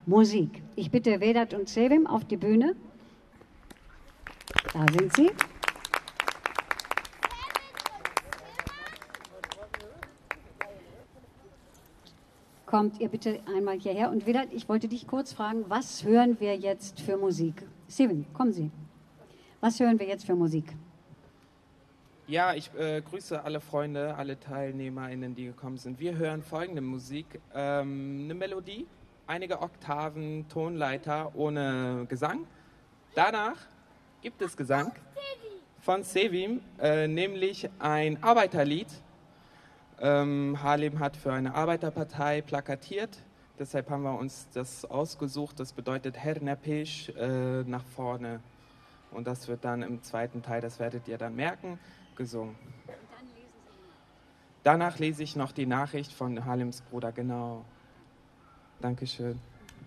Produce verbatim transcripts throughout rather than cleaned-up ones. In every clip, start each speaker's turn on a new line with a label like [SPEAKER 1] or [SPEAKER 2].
[SPEAKER 1] Musik. Ich bitte Vedat und Sevim auf die Bühne. Da sind sie. Kommt ihr bitte einmal hierher. Und Vedat, ich wollte dich kurz fragen, was hören wir jetzt für Musik? Sevim, kommen Sie. Was hören wir jetzt für Musik?
[SPEAKER 2] Ja, ich äh, grüße alle Freunde, alle TeilnehmerInnen, die gekommen sind. Wir hören folgende Musik. Ähm, eine Melodie, einige Oktaven, Tonleiter ohne Gesang. Danach gibt es Gesang von Sevim, äh, nämlich ein Arbeiterlied. Ähm, Haarlem hat für eine Arbeiterpartei plakatiert, deshalb haben wir uns das ausgesucht. Das bedeutet Hernepesh, äh, nach vorne. Und das wird dann im zweiten Teil, das werdet ihr dann merken, gesungen. Danach lese ich noch die Nachricht von Haarlems Bruder, genau. Dankeschön.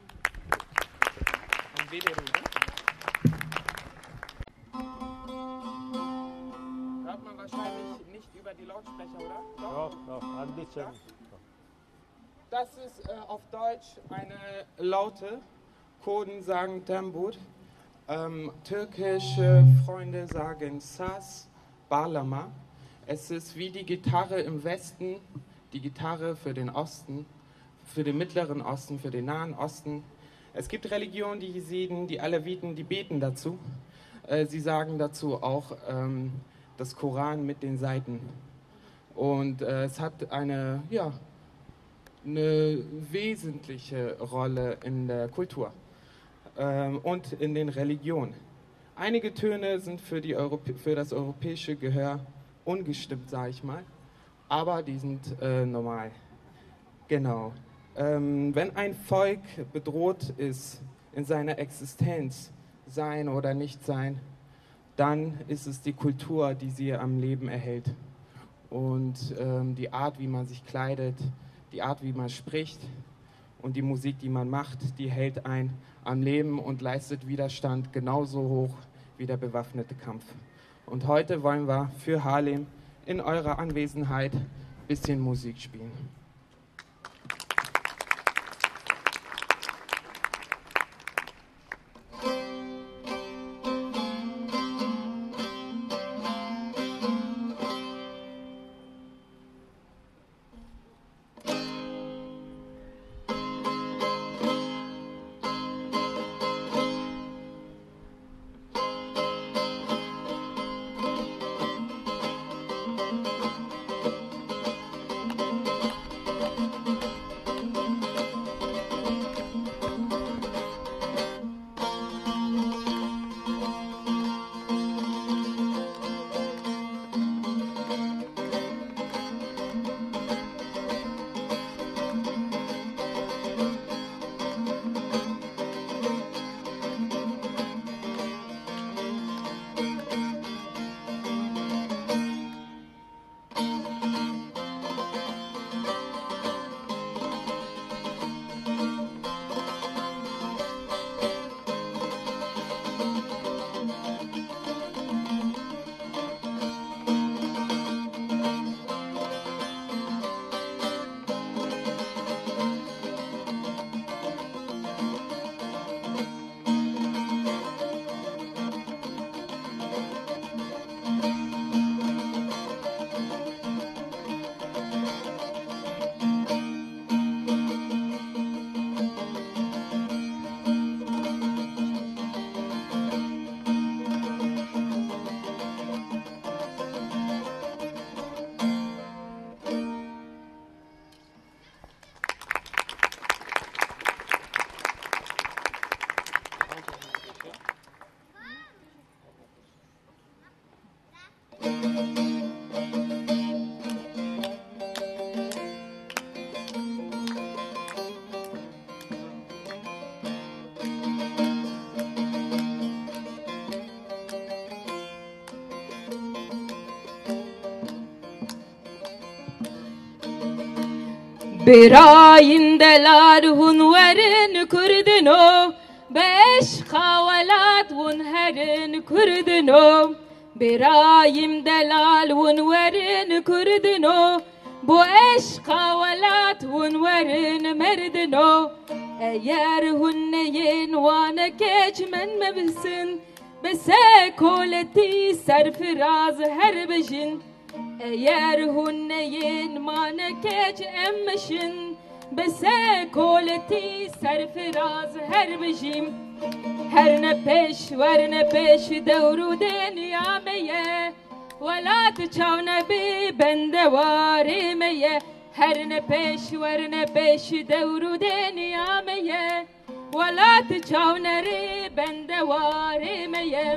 [SPEAKER 2] Hört man wahrscheinlich nicht über die Lautsprecher, oder? Doch?
[SPEAKER 3] Ja, ja, ein bisschen.
[SPEAKER 2] Das ist äh, auf Deutsch eine Laute. Kurden sagen Tembur. Ähm, türkische Freunde sagen Saz, Bağlama. Es ist wie die Gitarre im Westen, die Gitarre für den Osten, für den Mittleren Osten, für den Nahen Osten. Es gibt Religionen, die Jesiden, die Aleviten, die beten dazu. Äh, sie sagen dazu auch ähm, das Koran mit den Seiten. Und äh, es hat eine, ja, eine wesentliche Rolle in der Kultur ähm, und in den Religionen. Einige Töne sind für, die Europä- für das europäische Gehör ungestimmt, sage ich mal, aber die sind äh, normal. Genau. Ähm, wenn ein Volk bedroht ist in seiner Existenz, sein oder nicht sein, dann ist es die Kultur, die sie am Leben erhält. Und ähm, die Art, wie man sich kleidet, die Art, wie man spricht und die Musik, die man macht, die hält einen am Leben und leistet Widerstand genauso hoch wie der bewaffnete Kampf. Und heute wollen wir für Haarlem in eurer Anwesenheit ein bisschen Musik spielen.
[SPEAKER 4] براين دلار هنورن كردنو باش خاولات ونهرن كردنو برايم دلال ونورن كردنو بو عشقا ولات ونورن مردنو ايار هنين وانا كيج من مبسن بسه كولتي سرفراز هر بجن ايار هنين مانا كيج امشن بسه كولتي سرفراز هر بجن هر نپش ور نپش دورو دنیا میه ولا تچاون بی بندواری میه هر نپش ور نپش دورو دنیا میه ولا تچاون ری بندواری میه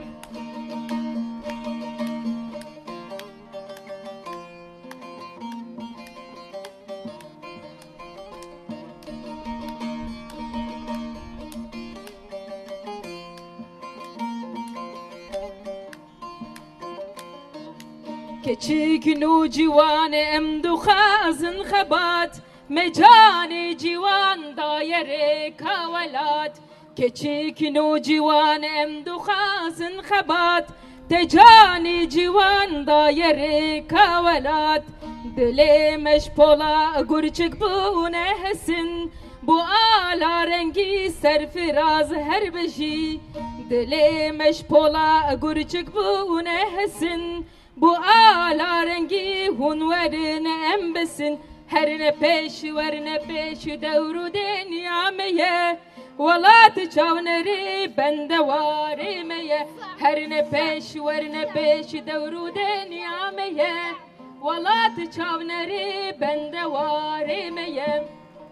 [SPEAKER 4] كچيك نو جوان امدو خازن خبات مجاني جوان دايري كاولات كچيك نو جوان امدو خازن خبات تجاني جوان دايري كاولات دلي مش بولا گرچك بونه حسن بو آلا رنگی سرفراز هر بجي دلي مش بولا گرچك بونه حسن Bu ala rengi hunverin embesin her ne peş ver ne peş devru denyameye Valat çavneri bende varimeye her ne peş ver ne peş devru denyameye Valat çavneri bende varimeye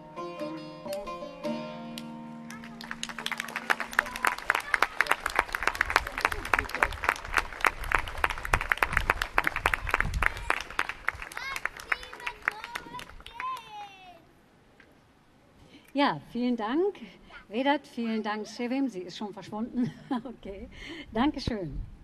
[SPEAKER 1] Ja, vielen Dank. Vedat, vielen Dank, Sevim. Sie ist schon verschwunden. Okay, Dankeschön.